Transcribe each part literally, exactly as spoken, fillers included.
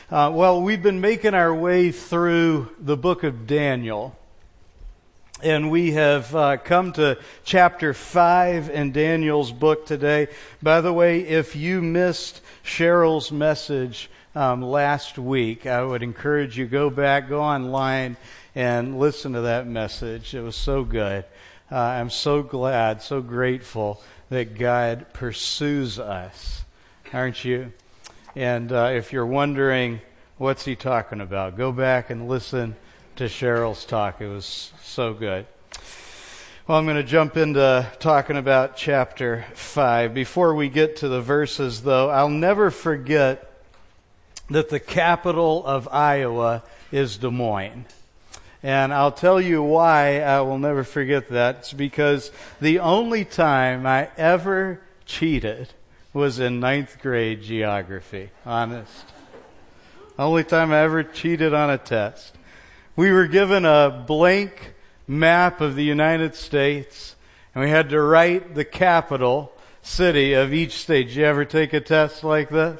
Uh, well, we've been making our way through the book of Daniel, and we have uh, come to chapter five in Daniel's book today. By the way, if you missed Cheryl's message um, last week, I would encourage you go back, go online, and listen to that message. It was so good. Uh, I'm so glad, so grateful that God pursues us, aren't you? And uh, if you're wondering, what's he talking about? Go back and listen to Cheryl's talk. It was so good. Well, I'm going to jump into talking about chapter five. Before we get to the verses, though, I'll never forget that the capital of Iowa is Des Moines. And I'll tell you why I will never forget that. It's because the only time I ever cheated was in ninth grade geography, honest. Only time I ever cheated on a test. We were given a blank map of the United States, and we had to write the capital city of each state. Did you ever take a test like this?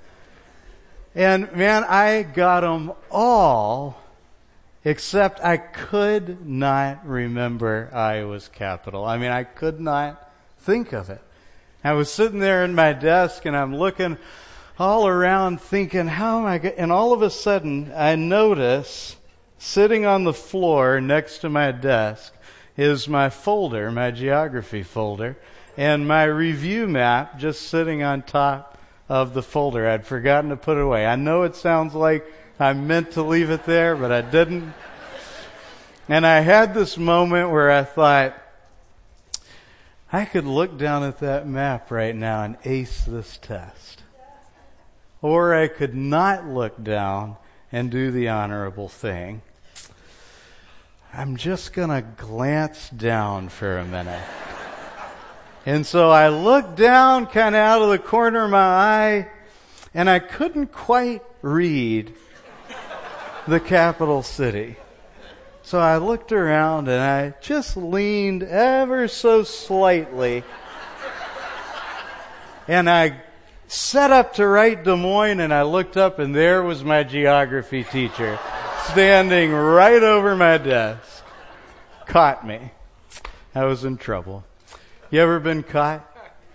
And man, I got them all, except I could not remember Iowa's capital. I mean, I could not think of it. I was sitting there in my desk and I'm looking all around thinking, how am I going? And all of a sudden I notice sitting on the floor next to my desk is my folder, my geography folder, and my review map just sitting on top of the folder. I'd forgotten to put it away. I know it sounds like I meant to leave it there, but I didn't. And I had this moment where I thought, I could look down at that map right now and ace this test. Or I could not look down and do the honorable thing. I'm just going to glance down for a minute. And so I looked down kind of out of the corner of my eye, and I couldn't quite read the capital city. So I looked around and I just leaned ever so slightly. And I set up to write Des Moines, and I looked up and there was my geography teacher standing right over my desk. Caught me. I was in trouble. You ever been caught?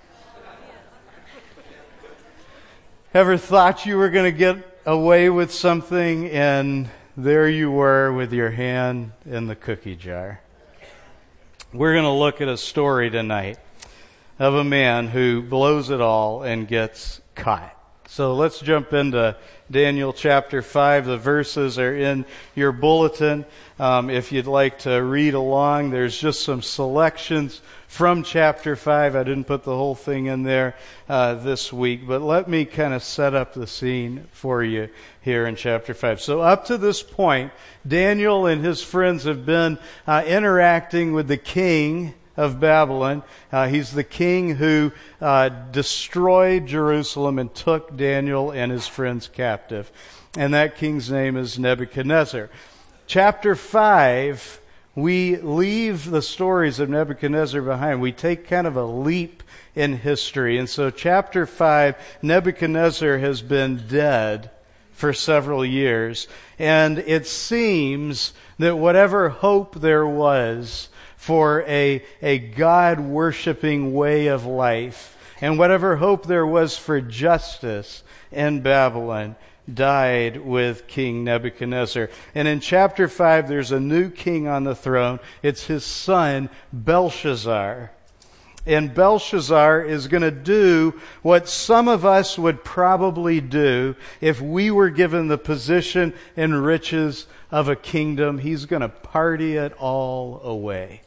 Ever thought you were going to get away with something and there you were with your hand in the cookie jar? We're going to look at a story tonight of a man who blows it all and gets caught. So let's jump into Daniel chapter five. The verses are in your bulletin. Um, if you'd like to read along, there's just some selections from chapter five. I didn't put the whole thing in there uh, this week, but let me kind of set up the scene for you here in chapter five. So up to this point, Daniel and his friends have been uh, interacting with the king of Babylon. Uh, he's the king who uh, destroyed Jerusalem and took Daniel and his friends captive. And that king's name is Nebuchadnezzar. Chapter five, we leave the stories of Nebuchadnezzar behind. We take kind of a leap in history. And so chapter five, Nebuchadnezzar has been dead for several years. And it seems that whatever hope there was for a, a God-worshiping way of life, and whatever hope there was for justice in Babylon, died with King Nebuchadnezzar. And in chapter five, there's a new king on the throne. It's his son, Belshazzar. And Belshazzar is going to do what some of us would probably do if we were given the position and riches of a kingdom. He's going to party it all away.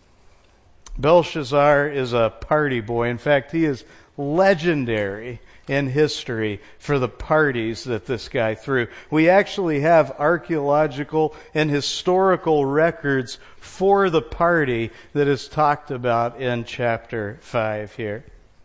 Belshazzar is a party boy. In fact, he is legendary in history for the parties that this guy threw. We actually have archaeological and historical records for the party that is talked about in chapter five here.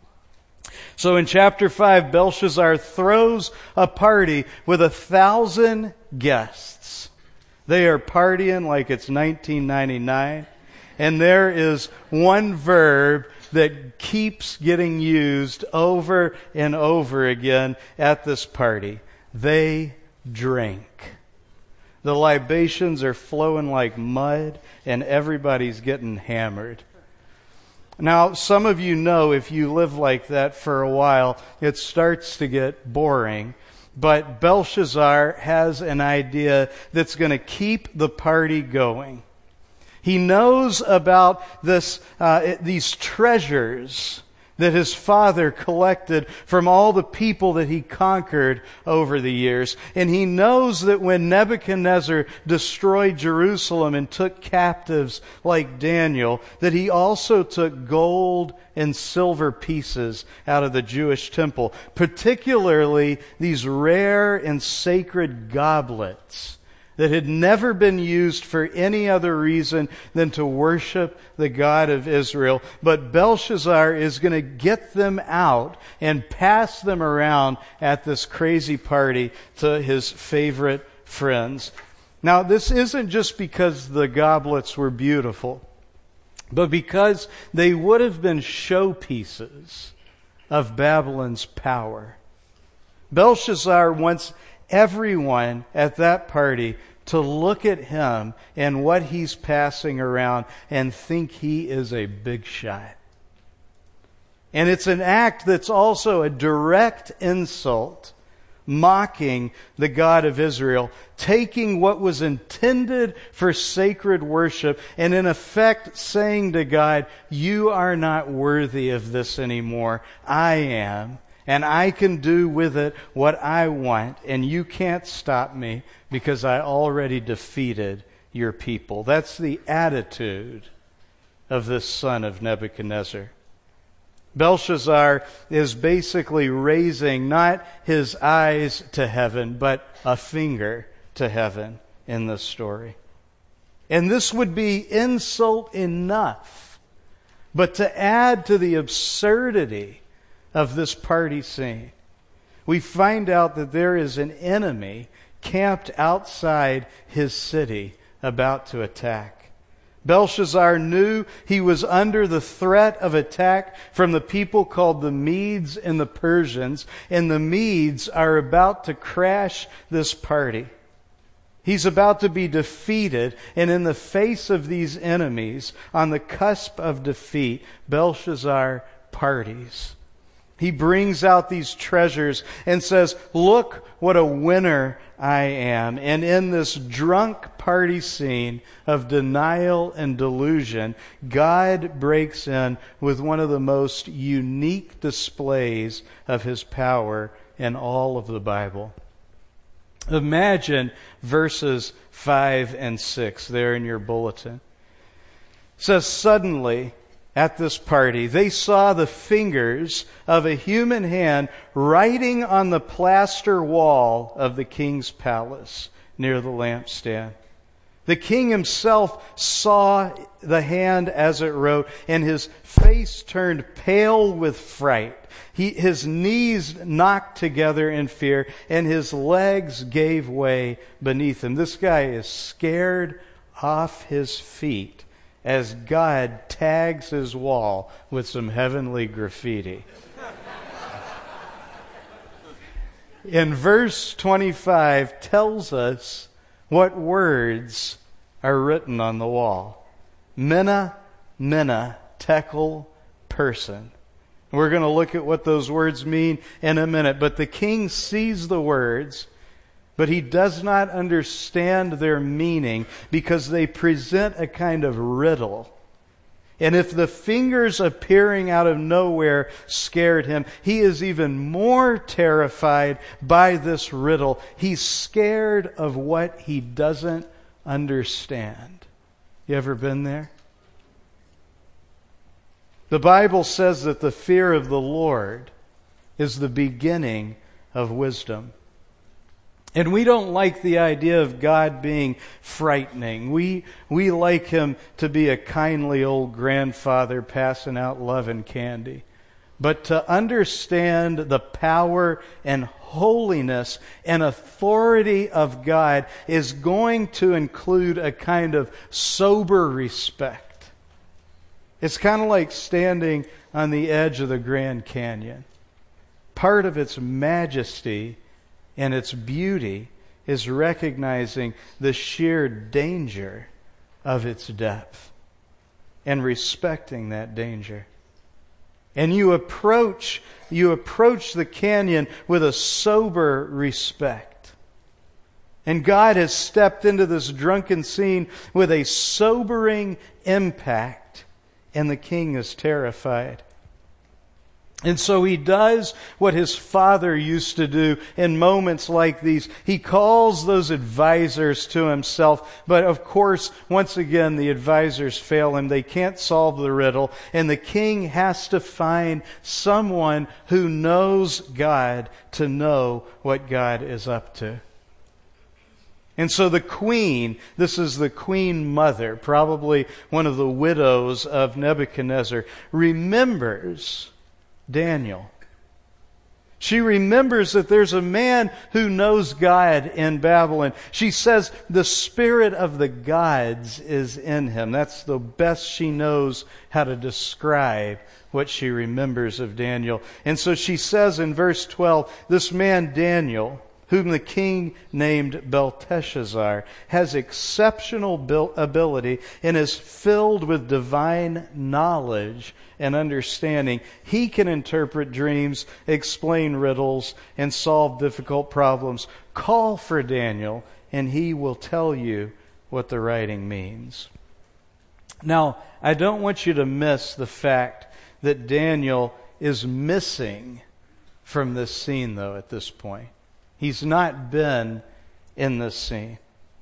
So in chapter five, Belshazzar throws a party with a thousand guests. They are partying like it's nineteen ninety-nine. And there is one verb that keeps getting used over and over again at this party. They drink. The libations are flowing like mud, and everybody's getting hammered. Now, some of you know if you live like that for a while, it starts to get boring. But Belshazzar has an idea that's going to keep the party going. He knows about this, uh, these treasures that his father collected from all the people that he conquered over the years. And he knows that when Nebuchadnezzar destroyed Jerusalem and took captives like Daniel, that he also took gold and silver pieces out of the Jewish temple, particularly these rare and sacred goblets that had never been used for any other reason than to worship the God of Israel. But Belshazzar is going to get them out and pass them around at this crazy party to his favorite friends. Now, this isn't just because the goblets were beautiful, but because they would have been showpieces of Babylon's power. Belshazzar wants everyone at that party to look at him and what he's passing around and think he is a big shot. And it's an act that's also a direct insult, mocking the God of Israel, taking what was intended for sacred worship and in effect saying to God, you are not worthy of this anymore. I am. And I can do with it what I want, and you can't stop me because I already defeated your people. That's the attitude of this son of Nebuchadnezzar. Belshazzar is basically raising not his eyes to heaven, but a finger to heaven in this story. And this would be insult enough, but to add to the absurdity of this party scene, we find out that there is an enemy camped outside his city about to attack. Belshazzar knew he was under the threat of attack from the people called the Medes and the Persians, and the Medes are about to crash this party. He's about to be defeated, and in the face of these enemies, on the cusp of defeat, Belshazzar parties. He brings out these treasures and says, look what a winner I am. And in this drunk party scene of denial and delusion, God breaks in with one of the most unique displays of his power in all of the Bible. Imagine verses five and six there in your bulletin. It says, suddenly, at this party, they saw the fingers of a human hand writing on the plaster wall of the king's palace near the lampstand. The king himself saw the hand as it wrote, and his face turned pale with fright. He, his knees knocked together in fear, and his legs gave way beneath him. This guy is scared off his feet as God tags his wall with some heavenly graffiti. In verse twenty-five tells us what words are written on the wall. Mena, mena, tekel, person. We're going to look at what those words mean in a minute. But the king sees the words, but he does not understand their meaning because they present a kind of riddle. And if the fingers appearing out of nowhere scared him, he is even more terrified by this riddle. He's scared of what he doesn't understand. You ever been there? The Bible says that the fear of the Lord is the beginning of wisdom. And we don't like the idea of God being frightening. We we like Him to be a kindly old grandfather passing out love and candy. But to understand the power and holiness and authority of God is going to include a kind of sober respect. It's kind of like standing on the edge of the Grand Canyon. Part of its majesty and its beauty is recognizing the sheer danger of its depth and respecting that danger. And you approach, you approach the canyon with a sober respect. And God has stepped into this drunken scene with a sobering impact, and the king is terrified. And so he does what his father used to do in moments like these. He calls those advisors to himself. But of course, once again, the advisors fail him. They can't solve the riddle. And the king has to find someone who knows God to know what God is up to. And so the queen, this is the queen mother, probably one of the widows of Nebuchadnezzar, remembers Daniel. She remembers that there's a man who knows God in Babylon. She says the spirit of the gods is in him. That's the best she knows how to describe what she remembers of Daniel. And so she says in verse twelve, this man Daniel, whom the king named Belteshazzar, has exceptional ability and is filled with divine knowledge and understanding. He can interpret dreams, explain riddles, and solve difficult problems. Call for Daniel, and he will tell you what the writing means. Now, I don't want you to miss the fact that Daniel is missing from this scene, though, at this point. He's not been in this scene.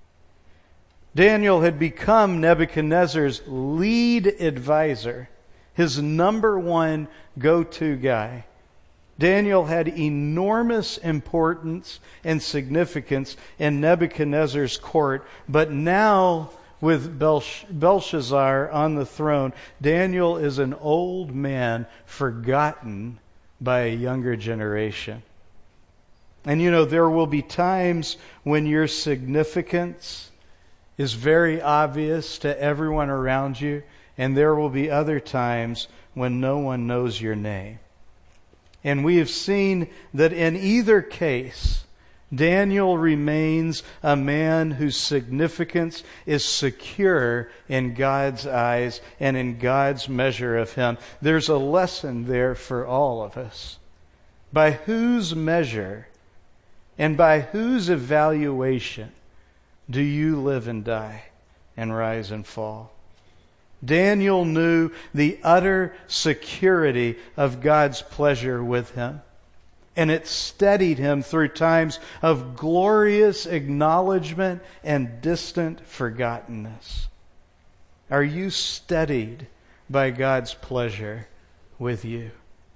Daniel had become Nebuchadnezzar's lead advisor, his number one go-to guy. Daniel had enormous importance and significance in Nebuchadnezzar's court, but now with Belsh- Belshazzar on the throne, Daniel is an old man forgotten by a younger generation. And you know, there will be times when your significance is very obvious to everyone around you, and there will be other times when no one knows your name. And we have seen that in either case, Daniel remains a man whose significance is secure in God's eyes and in God's measure of him. There's a lesson there for all of us. By whose measure and by whose evaluation do you live and die and rise and fall? Daniel knew the utter security of God's pleasure with him, and it steadied him through times of glorious acknowledgement and distant forgottenness. Are you steadied by God's pleasure with you?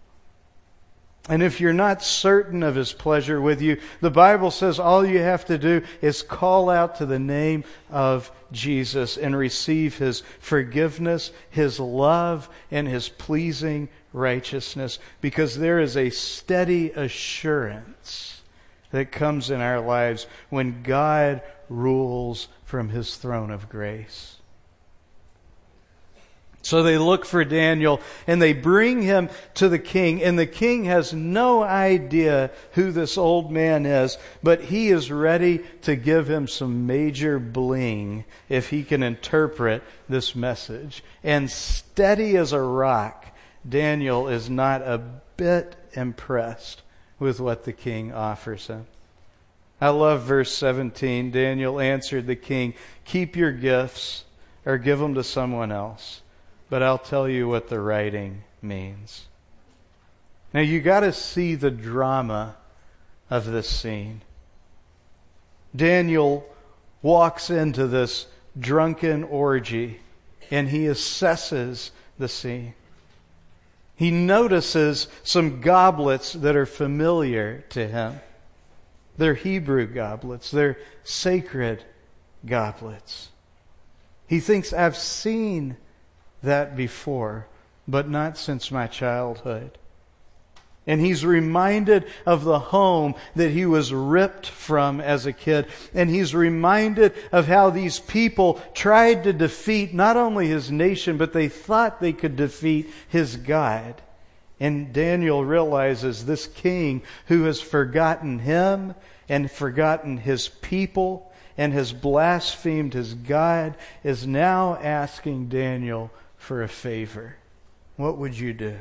And if you're not certain of His pleasure with you, the Bible says all you have to do is call out to the name of Jesus and receive His forgiveness, His love, and His pleasing righteousness, because there is a steady assurance that comes in our lives when God rules from His throne of grace. So they look for Daniel and they bring him to the king. And the king has no idea who this old man is, but he is ready to give him some major bling if he can interpret this message. And steady as a rock, Daniel is not a bit impressed with what the king offers him. I love verse seventeen. Daniel answered the king, "Keep your gifts or give them to someone else. But I'll tell you what the writing means." Now you got to see the drama of this scene. Daniel walks into this drunken orgy and he assesses the scene. He notices some goblets that are familiar to him. They're Hebrew goblets. They're sacred goblets. He thinks, I've seen that before, but not since my childhood. And he's reminded of the home that he was ripped from as a kid. And he's reminded of how these people tried to defeat not only his nation, but they thought they could defeat his God. And Daniel realizes this king who has forgotten him and forgotten his people and has blasphemed his God is now asking Daniel for a favor. What would you do?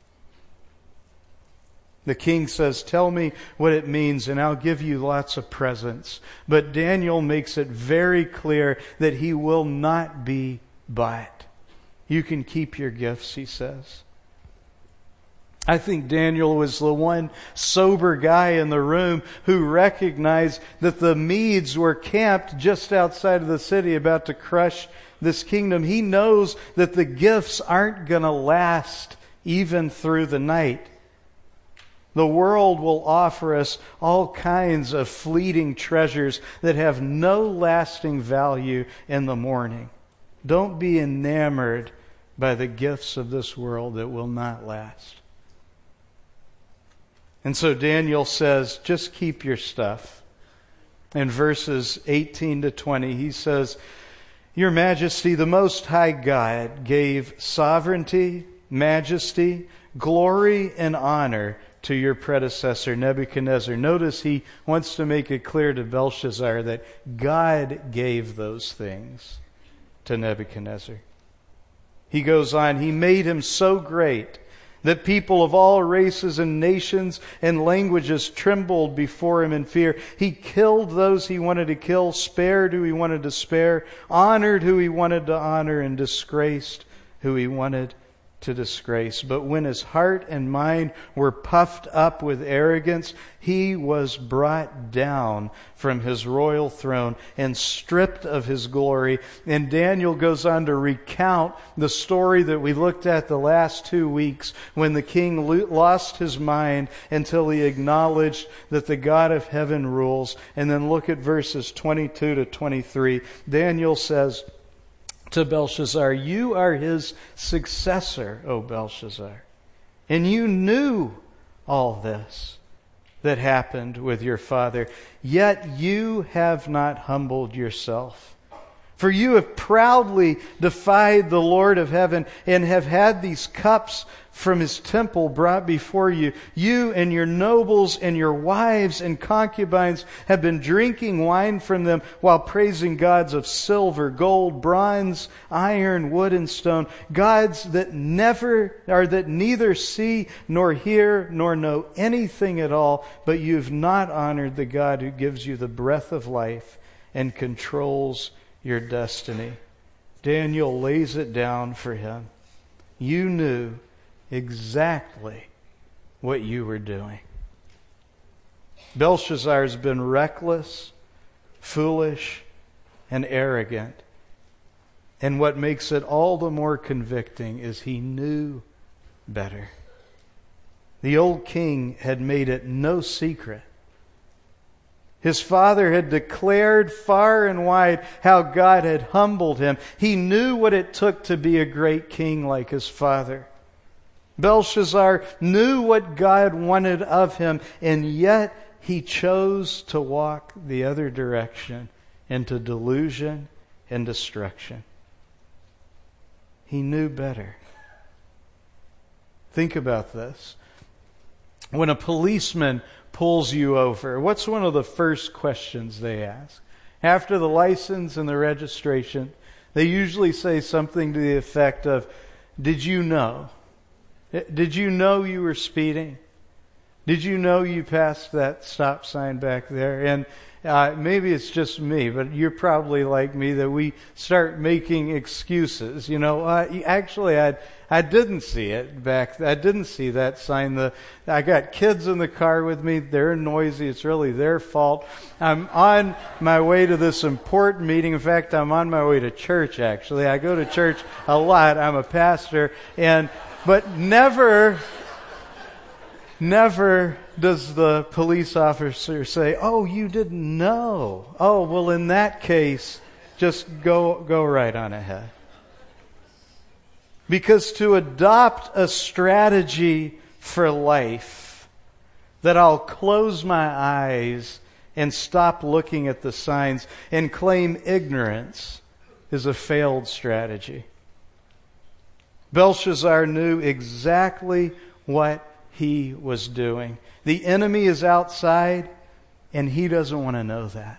The king says, tell me what it means and I'll give you lots of presents. But Daniel makes it very clear that he will not be bought. You can keep your gifts, he says. I think Daniel was the one sober guy in the room who recognized that the Medes were camped just outside of the city about to crush this kingdom. He knows that the gifts aren't going to last even through the night. The world will offer us all kinds of fleeting treasures that have no lasting value in the morning. Don't be enamored by the gifts of this world that will not last. And so Daniel says, just keep your stuff. In verses eighteen to twenty, he says, Your Majesty, the Most High God gave sovereignty, majesty, glory, and honor to your predecessor Nebuchadnezzar. Notice he wants to make it clear to Belshazzar that God gave those things to Nebuchadnezzar. He goes on, He made him so great that people of all races and nations and languages trembled before him in fear. He killed those he wanted to kill, spared who he wanted to spare, honored who he wanted to honor, and disgraced who he wanted to disgrace. But when his heart and mind were puffed up with arrogance, he was brought down from his royal throne and stripped of his glory. And Daniel goes on to recount the story that we looked at the last two weeks when the king lost his mind until he acknowledged that the God of heaven rules. And then look at verses twenty-two to twenty-three. Daniel says to Belshazzar, you are his successor, O Belshazzar, and you knew all this that happened with your father, yet you have not humbled yourself. For you have proudly defied the Lord of heaven and have had these cups from his temple brought before you. You and your nobles and your wives and concubines have been drinking wine from them while praising gods of silver, gold, bronze, iron, wood, and stone, gods that never or that neither see nor hear nor know anything at all, but you have not honored the God who gives you the breath of life and controls your destiny. Daniel lays it down for him. You knew exactly what you were doing. Belshazzar has been reckless, foolish, and arrogant. And what makes it all the more convicting is he knew better. The old king had made it no secret. His father had declared far and wide how God had humbled him. He knew what it took to be a great king like his father. Belshazzar knew what God wanted of him, and yet he chose to walk the other direction into delusion and destruction. He knew better. Think about this. When a policeman pulls you over, what's one of the first questions they ask? After the license and the registration, they usually say something to the effect of, did you know? Did you know you were speeding? Did you know you passed that stop sign back there? And uh, maybe it's just me, but you're probably like me that we start making excuses. You know, uh, actually, I I didn't see it back. I didn't see that sign. The I got kids in the car with me. They're noisy. It's really their fault. I'm on my way to this important meeting. In fact, I'm on my way to church. Actually, I go to church a lot. I'm a pastor, and but never. Never does the police officer say, oh, you didn't know. Oh, well, in that case, just go go right on ahead. Because to adopt a strategy for life that I'll close my eyes and stop looking at the signs and claim ignorance is a failed strategy. Belshazzar knew exactly what he was doing. The enemy is outside, and he doesn't want to know that.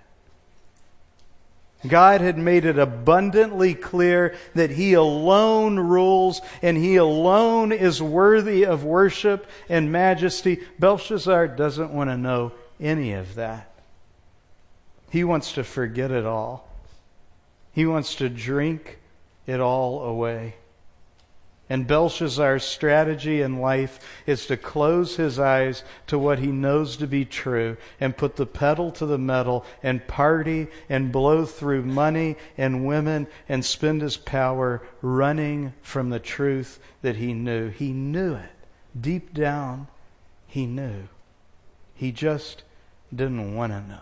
God had made it abundantly clear that He alone rules and He alone is worthy of worship and majesty. Belshazzar doesn't want to know any of that. He wants to forget it all. He wants to drink it all away. And Belshazzar's strategy in life is to close his eyes to what he knows to be true and put the pedal to the metal and party and blow through money and women and spend his power running from the truth that he knew. He knew it. Deep down, he knew. He just didn't want to know.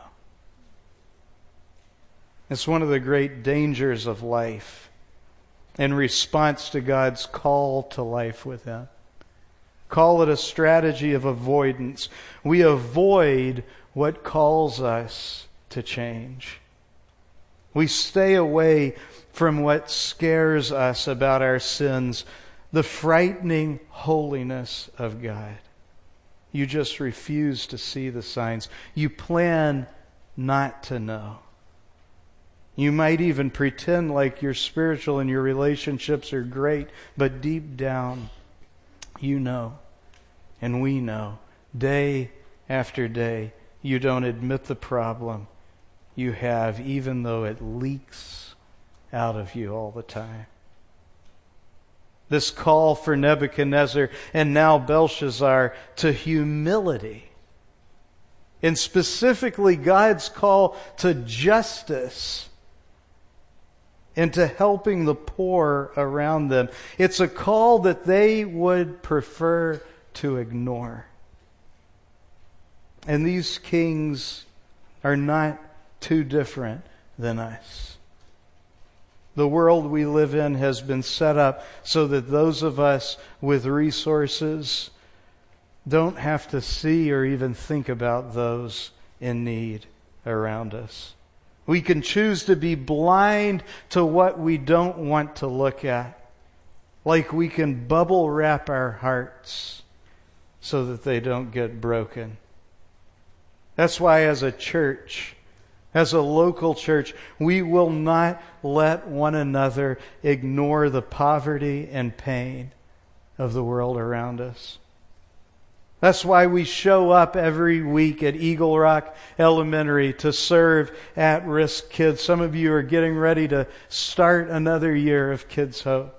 It's one of the great dangers of life in response to God's call to life with Him. Call it a strategy of avoidance. We avoid what calls us to change. We stay away from what scares us about our sins, the frightening holiness of God. You just refuse to see the signs. You plan not to know. You might even pretend like you're spiritual and your relationships are great, but deep down, you know, and we know, day after day, you don't admit the problem you have, even though it leaks out of you all the time. This call for Nebuchadnezzar and now Belshazzar to humility, and specifically God's call to justice and to helping the poor around them. It's a call that they would prefer to ignore. And these kings are not too different than us. The world we live in has been set up so that those of us with resources don't have to see or even think about those in need around us. We can choose to be blind to what we don't want to look at. Like we can bubble wrap our hearts so that they don't get broken. That's why as a church, as a local church, we will not let one another ignore the poverty and pain of the world around us. That's why we show up every week at Eagle Rock Elementary to serve at-risk kids. Some of you are getting ready to start another year of Kids Hope.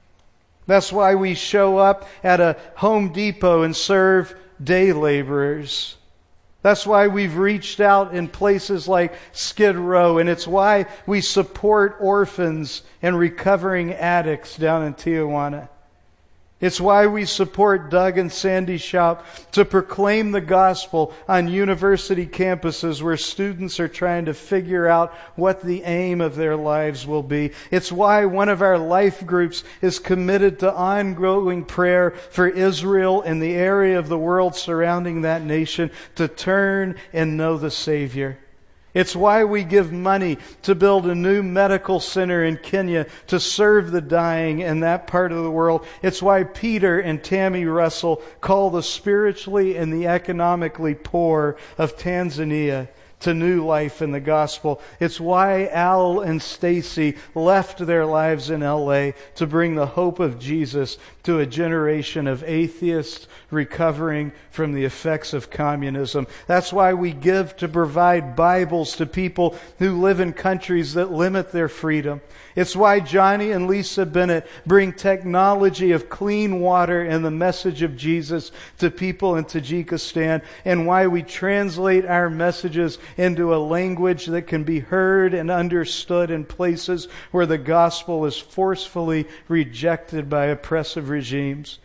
That's why we show up at a Home Depot and serve day laborers. That's why we've reached out in places like Skid Row, and it's why we support orphans and recovering addicts down in Tijuana. It's why we support Doug and Sandy's shop to proclaim the gospel on university campuses where students are trying to figure out what the aim of their lives will be. It's why one of our life groups is committed to ongoing prayer for Israel and the area of the world surrounding that nation to turn and know the Savior. It's why we give money to build a new medical center in Kenya to serve the dying in that part of the world. It's why Peter and Tammy Russell call the spiritually and the economically poor of Tanzania to new life in the gospel. It's why Al and Stacy left their lives in L A to bring the hope of Jesus to a generation of atheists recovering from the effects of communism. That's why we give to provide Bibles to people who live in countries that limit their freedom. It's why Johnny and Lisa Bennett bring technology of clean water and the message of Jesus to people in Tajikistan, and why we translate our messages into a language that can be heard and understood in places where the gospel is forcefully rejected by oppressive regimes.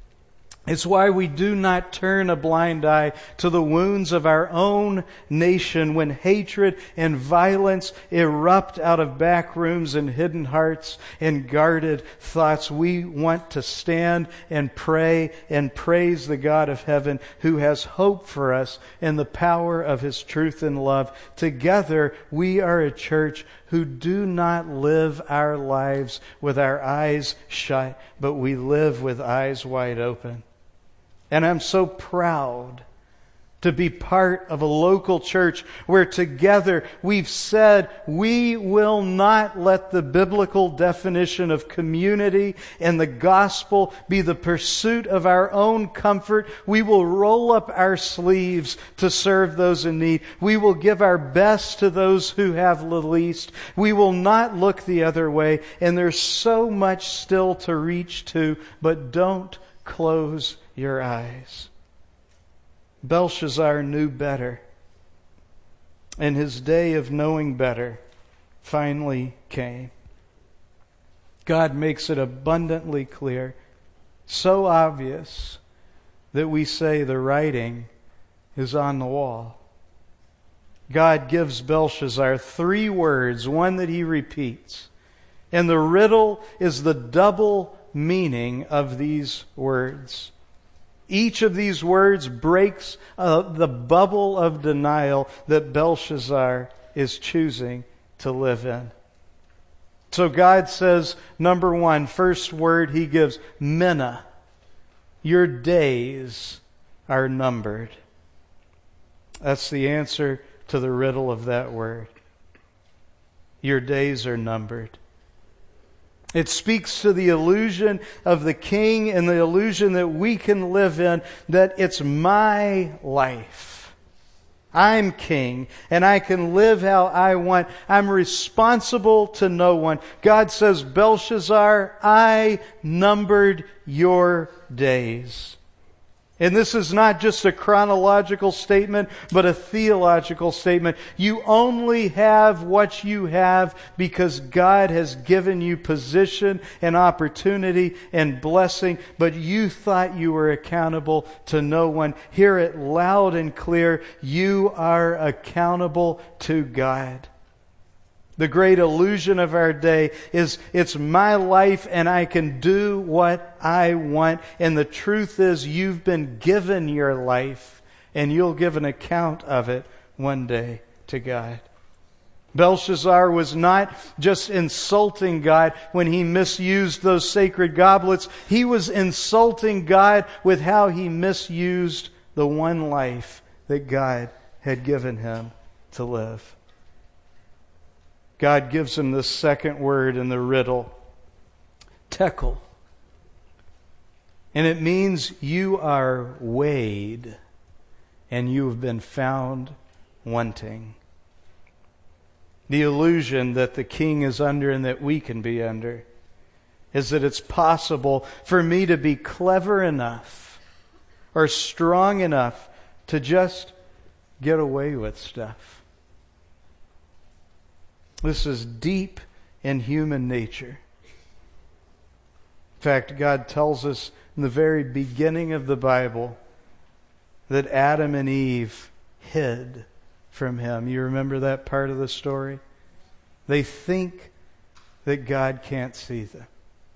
It's why we do not turn a blind eye to the wounds of our own nation when hatred and violence erupt out of back rooms and hidden hearts and guarded thoughts. We want to stand and pray and praise the God of heaven who has hope for us in the power of His truth and love. Together, we are a church who do not live our lives with our eyes shut, but we live with eyes wide open. And I'm so proud to be part of a local church where together we've said we will not let the biblical definition of community and the gospel be the pursuit of our own comfort. We will roll up our sleeves to serve those in need. We will give our best to those who have the least. We will not look the other way. And there's so much still to reach to, but don't close your eyes. Belshazzar knew better, and his day of knowing better finally came. God makes it abundantly clear, so obvious that we say the writing is on the wall. God gives Belshazzar three words, one that he repeats, and the riddle is the double meaning of these words. Each of these words breaks uh, the bubble of denial that Belshazzar is choosing to live in. So God says, number one, first word he gives, Minna. Your days are numbered. That's the answer to the riddle of that word. Your days are numbered. It speaks to the illusion of the king and the illusion that we can live in, that it's my life. I'm king and I can live how I want. I'm responsible to no one. God says, Belshazzar, I numbered your days. And this is not just a chronological statement, but a theological statement. You only have what you have because God has given you position and opportunity and blessing, but you thought you were accountable to no one. Hear it loud and clear. You are accountable to God. The great illusion of our day is it's my life and I can do what I want. And the truth is you've been given your life and you'll give an account of it one day to God. Belshazzar was not just insulting God when he misused those sacred goblets. He was insulting God with how he misused the one life that God had given him to live. God gives him the second word in the riddle, tekel. And it means you are weighed and you have been found wanting. The illusion that the king is under and that we can be under is that it's possible for me to be clever enough or strong enough to just get away with stuff. This is deep in human nature. In fact, God tells us in the very beginning of the Bible that Adam and Eve hid from Him. You remember that part of the story? They think that God can't see them.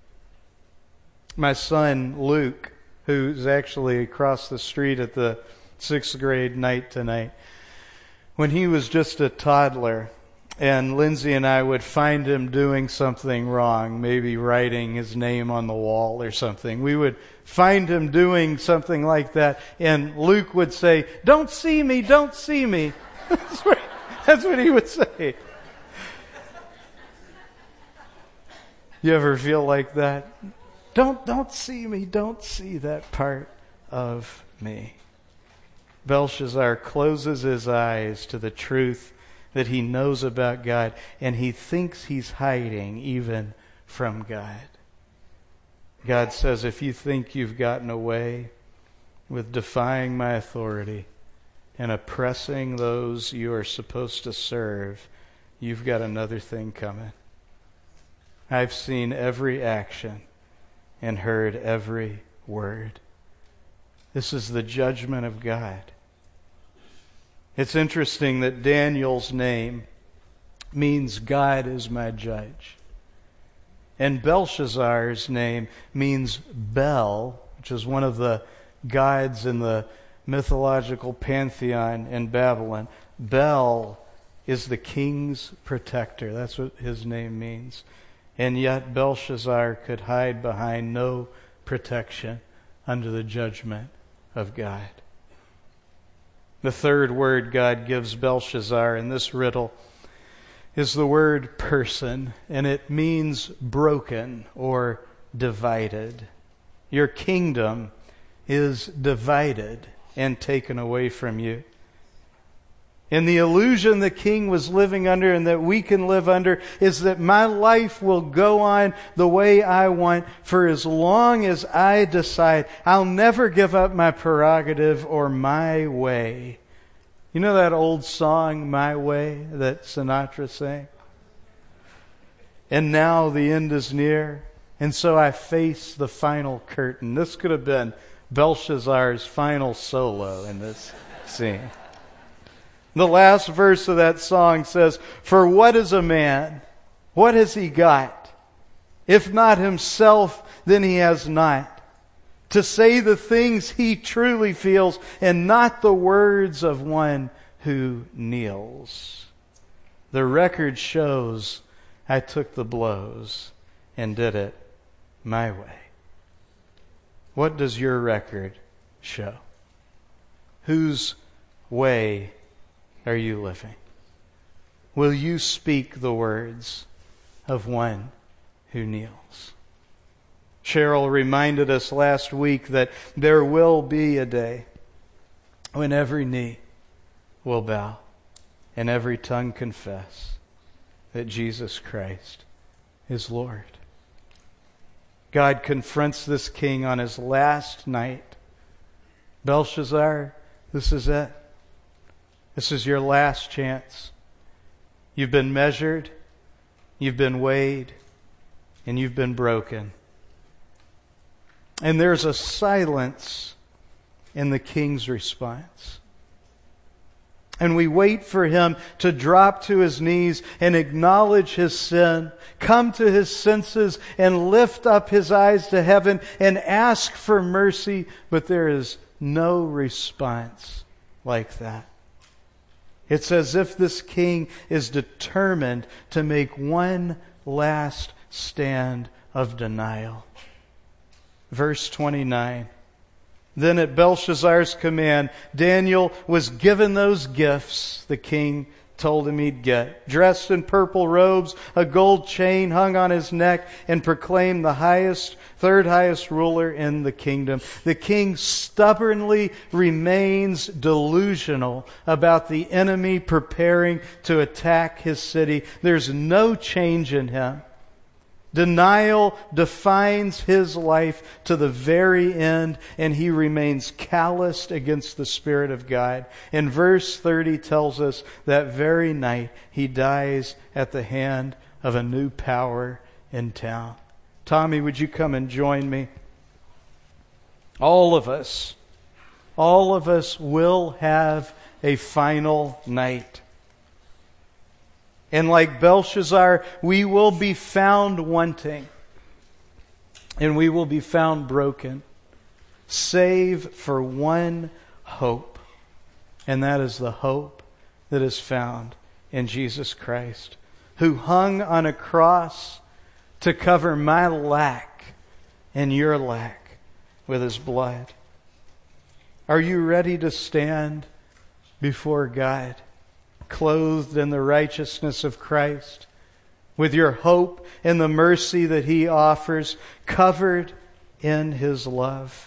My son Luke, who's actually across the street at the sixth grade night tonight, when he was just a toddler, and Lindsay and I would find him doing something wrong, maybe writing his name on the wall or something. We would find him doing something like that, and Luke would say, "Don't see me, don't see me." That's what, that's what he would say. You ever feel like that? Don't, don't see me, don't see that part of me. Belshazzar closes his eyes to the truth that he knows about God, and he thinks he's hiding even from God. God says, if you think you've gotten away with defying my authority and oppressing those you are supposed to serve, you've got another thing coming. I've seen every action and heard every word. This is the judgment of God. It's interesting that Daniel's name means God is my judge. And Belshazzar's name means Bel, which is one of the gods in the mythological pantheon in Babylon. Bel is the king's protector. That's what his name means. And yet Belshazzar could hide behind no protection under the judgment of God. The third word God gives Belshazzar in this riddle is the word person, and it means broken or divided. Your kingdom is divided and taken away from you. And the illusion the king was living under and that we can live under is that my life will go on the way I want for as long as I decide. I'll never give up my prerogative or my way. You know that old song, My Way, that Sinatra sang? And now the end is near, and so I face the final curtain. This could have been Belshazzar's final solo in this scene. The last verse of that song says, "For what is a man? What has he got? If not himself, then he has not. To say the things he truly feels and not the words of one who kneels. The record shows I took the blows and did it my way." What does your record show? Whose way are you living? Will you speak the words of one who kneels? Cheryl reminded us last week that there will be a day when every knee will bow and every tongue confess that Jesus Christ is Lord. God confronts this king on his last night. Belshazzar, this is it. This is your last chance. You've been measured, you've been weighed, and you've been broken. And there's a silence in the king's response. And we wait for him to drop to his knees and acknowledge his sin, come to his senses and lift up his eyes to heaven and ask for mercy. But there is no response like that. It's as if this king is determined to make one last stand of denial. Verse twenty-nine. Then at Belshazzar's command, Daniel was given those gifts the king told him he'd get. Dressed in purple robes, a gold chain hung on his neck, and proclaimed the highest, third highest ruler in the kingdom. The king stubbornly remains delusional about the enemy preparing to attack his city. There's no change in him. Denial defines his life to the very end, and he remains calloused against the Spirit of God. And verse thirty tells us that very night he dies at the hand of a new power in town. Tommy, would you come and join me? All of us, all of us will have a final night. And like Belshazzar, we will be found wanting. And we will be found broken. Save for one hope. And that is the hope that is found in Jesus Christ, who hung on a cross to cover my lack and your lack with his blood. Are you ready to stand before God, clothed in the righteousness of Christ, with your hope in the mercy that he offers, covered in his love?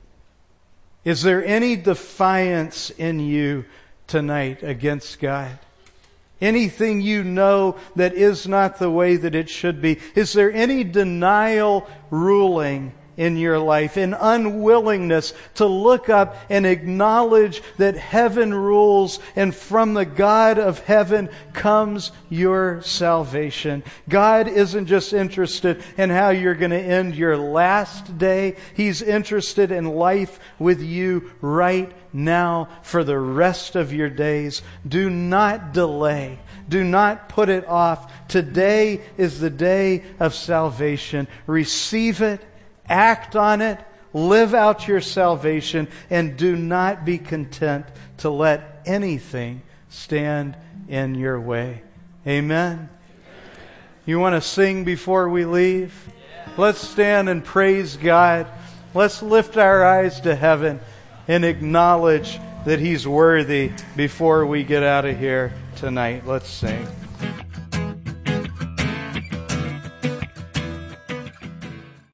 Is there any defiance in you tonight against God? Anything you know that is not the way that it should be? Is there any denial ruling in your life, an unwillingness to look up and acknowledge that heaven rules and from the God of heaven comes your salvation? God isn't just interested in how you're going to end your last day. He's interested in life with you right now for the rest of your days. Do not delay. Do not put it off. Today is the day of salvation. Receive it. Act on it, live out your salvation, and do not be content to let anything stand in your way. Amen? Amen. You want to sing before we leave? Yeah. Let's stand and praise God. Let's lift our eyes to heaven and acknowledge that He's worthy before we get out of here tonight. Let's sing.